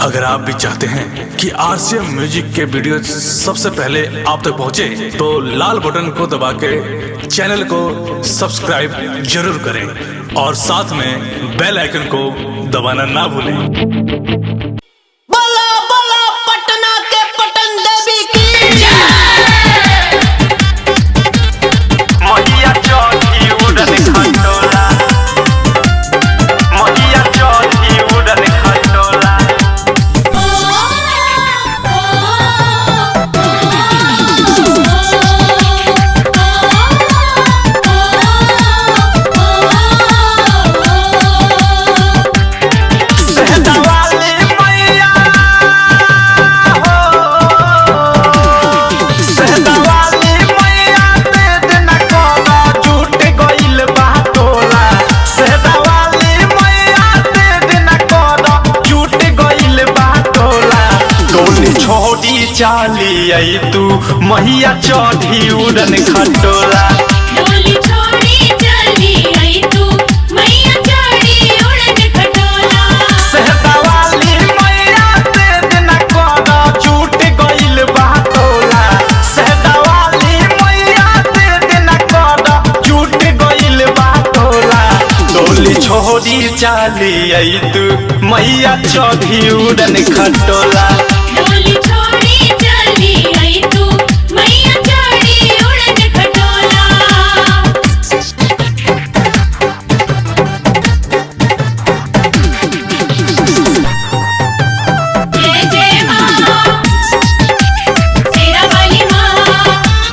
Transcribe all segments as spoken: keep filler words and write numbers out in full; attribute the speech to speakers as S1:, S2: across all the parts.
S1: अगर आप भी चाहते हैं कि आरसीएम म्यूजिक के वीडियो सबसे पहले आप तक पहुंचे, तो लाल बटन को दबा के चैनल को सब्सक्राइब जरूर करें और साथ में बेल आइकन को दबाना ना भूलें।
S2: चाली आई तू मैया चौधी उड़न खटोला,
S3: डोली छोड़ी चली आई तू मैया चढ़ी उड़न खटोला।
S2: सहता वाली मैया ते दिन कर झूठ गइल बाटोला, सहता वाली मैया ते दिन कर झूठ गइल बाटोला। डोली छोड़ी चाली आई तू मैया चौधी उड़न खटोला,
S3: डोली छोड़ी चली आई तू मैया चढ़ी उड़न खटोला। जय जय माँ शेरा वाली माँ,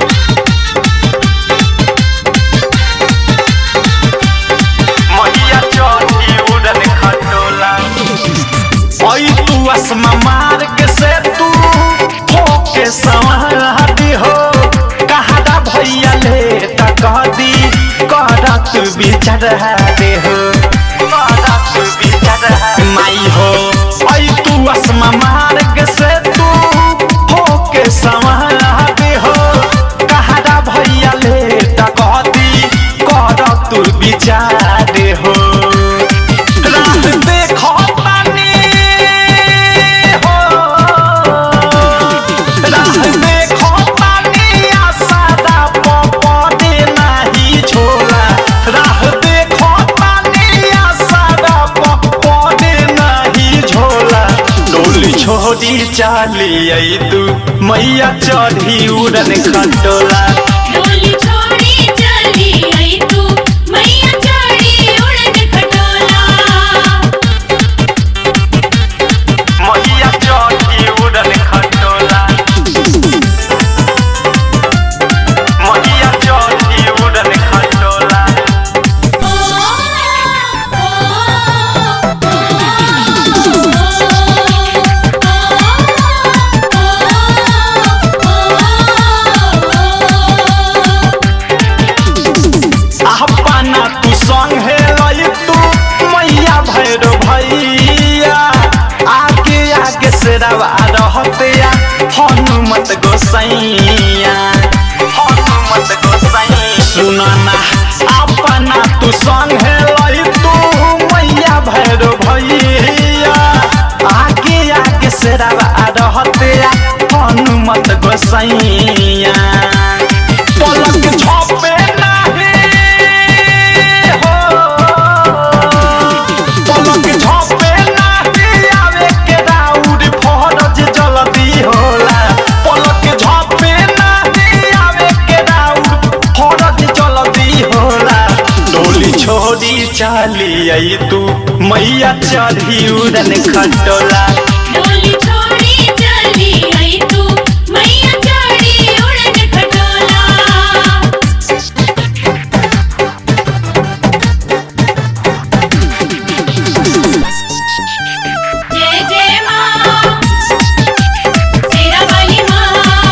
S2: मैया चौधी उड़न खटोला। आई तू असमा मार्ग से तू होके संवादी हो, कहादा भैया ले तकदी करत विचार दे हो, करत विचार माई हो। आई तू असमा मार्ग से तू होके संवादी हो, कहादा भैया ले तकदी करत विचार दे हो। रात देखो छोड़ी चाली आई तू मैया चढ़ी उड़न खटोला,
S3: डोली छोड़ी चली आई तू मैया चढ़ी उड़न खटोला।
S2: मैया चढ़ी उड़न खटोला, मैया चढ़ी उड़न खटोला। संगे लई तू मैया भैरो भैया, आगे आगे से रवा रहतिया हनुमत गोसैया, हनुमत गोसैया। सुना ना अपना तू संगे लई तू मैया भैरो भैया, आगे आगे से रवा रहतिया हनुमत गोसैया। पलक झपे छोड़ी चाली आई तू मैया चढ़ी उड़न खटोला,
S3: डोली छोड़ी चली आई तू मैया चढ़ी उड़न खटोला। जय जय माँ शेरा वाली माँ,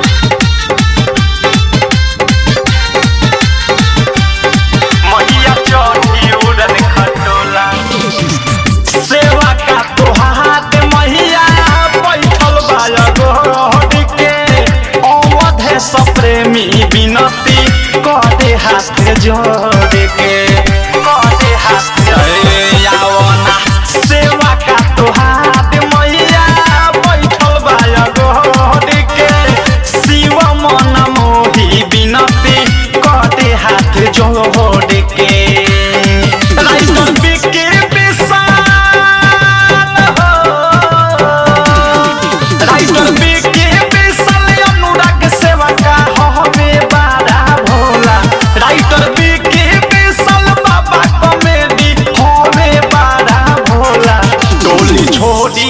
S2: मैया चढ़ी उड़न खटोला। सेवा का तोहार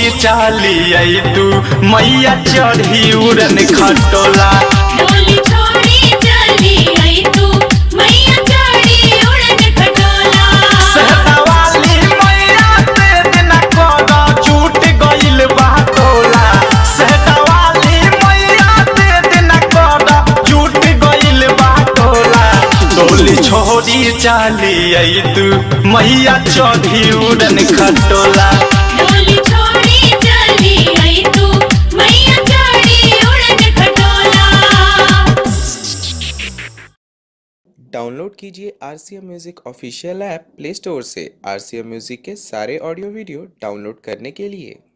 S2: छोड़ी चाली आई तू मैया चढ़ी उड़न खटोला।
S3: डोली छोड़ी चली आई तू मैया चढ़ी उड़न खटोला।
S2: सहता वाली मैया ते दिन कोदा छूट गइल बा टोला। सहता वाली मैया ते दिन कोदा छूट गइल बा टोला। डोली छोड़ी चाली आई तू मैया चढ़ी उड़न खटोला।
S3: डोली छोड़ी चली आई तू मैया चढ़ी उड़न खटोला।
S4: डाउनलोड कीजिए R C M music official app Play Store से। आर सी एम म्यूजिक के सारे ऑडियो वीडियो डाउनलोड करने के लिए